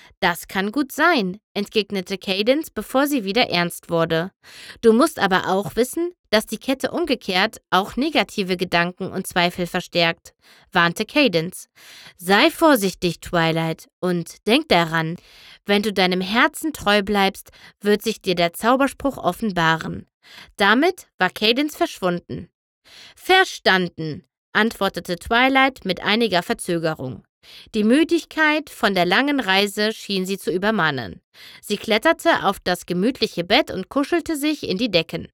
Das kann gut sein, entgegnete Cadence, bevor sie wieder ernst wurde. Du musst aber auch wissen, dass die Kette umgekehrt auch negative Gedanken und Zweifel verstärkt, warnte Cadence. Sei vorsichtig, Twilight, und denk daran, wenn du deinem Herzen treu bleibst, wird sich dir der Zauberspruch offenbaren. Damit war Cadence verschwunden. Verstanden, antwortete Twilight mit einiger Verzögerung. Die Müdigkeit von der langen Reise schien sie zu übermannen. Sie kletterte auf das gemütliche Bett und kuschelte sich in die Decken.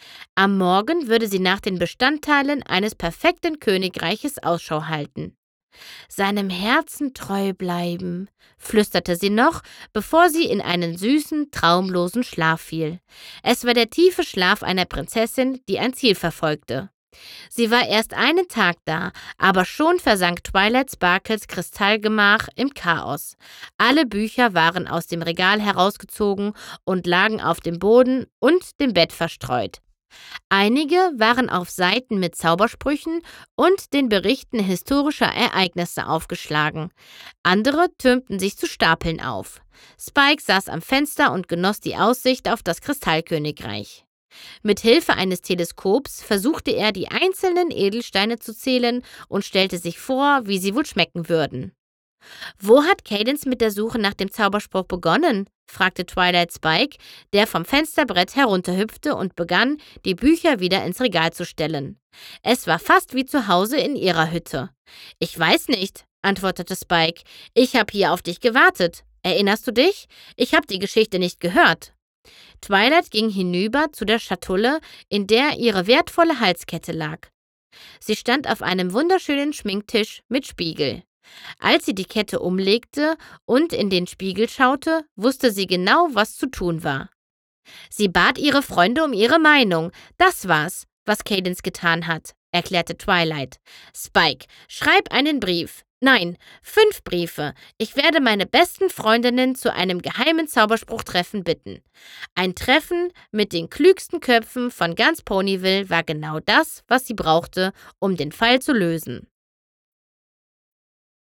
Am Morgen würde sie nach den Bestandteilen eines perfekten Königreiches Ausschau halten. Seinem Herzen treu bleiben, flüsterte sie noch, bevor sie in einen süßen, traumlosen Schlaf fiel. Es war der tiefe Schlaf einer Prinzessin, die ein Ziel verfolgte. Sie war erst einen Tag da, aber schon versank Twilight Sparkles Kristallgemach im Chaos. Alle Bücher waren aus dem Regal herausgezogen und lagen auf dem Boden und dem Bett verstreut. Einige waren auf Seiten mit Zaubersprüchen und den Berichten historischer Ereignisse aufgeschlagen. Andere türmten sich zu Stapeln auf. Spike saß am Fenster und genoss die Aussicht auf das Kristallkönigreich. Mit Hilfe eines Teleskops versuchte er, die einzelnen Edelsteine zu zählen und stellte sich vor, wie sie wohl schmecken würden. »Wo hat Cadence mit der Suche nach dem Zauberspruch begonnen?« fragte Twilight Spike, der vom Fensterbrett herunterhüpfte und begann, die Bücher wieder ins Regal zu stellen. Es war fast wie zu Hause in ihrer Hütte. »Ich weiß nicht«, antwortete Spike. »Ich habe hier auf dich gewartet. Erinnerst du dich? Ich habe die Geschichte nicht gehört.« Twilight ging hinüber zu der Schatulle, in der ihre wertvolle Halskette lag. Sie stand auf einem wunderschönen Schminktisch mit Spiegel. Als sie die Kette umlegte und in den Spiegel schaute, wusste sie genau, was zu tun war. Sie bat ihre Freunde um ihre Meinung. Das war's, was Cadence getan hat, erklärte Twilight. Spike, schreib einen Brief. Nein, 5 Briefe. Ich werde meine besten Freundinnen zu einem geheimen Zauberspruchtreffen bitten. Ein Treffen mit den klügsten Köpfen von ganz Ponyville war genau das, was sie brauchte, um den Fall zu lösen.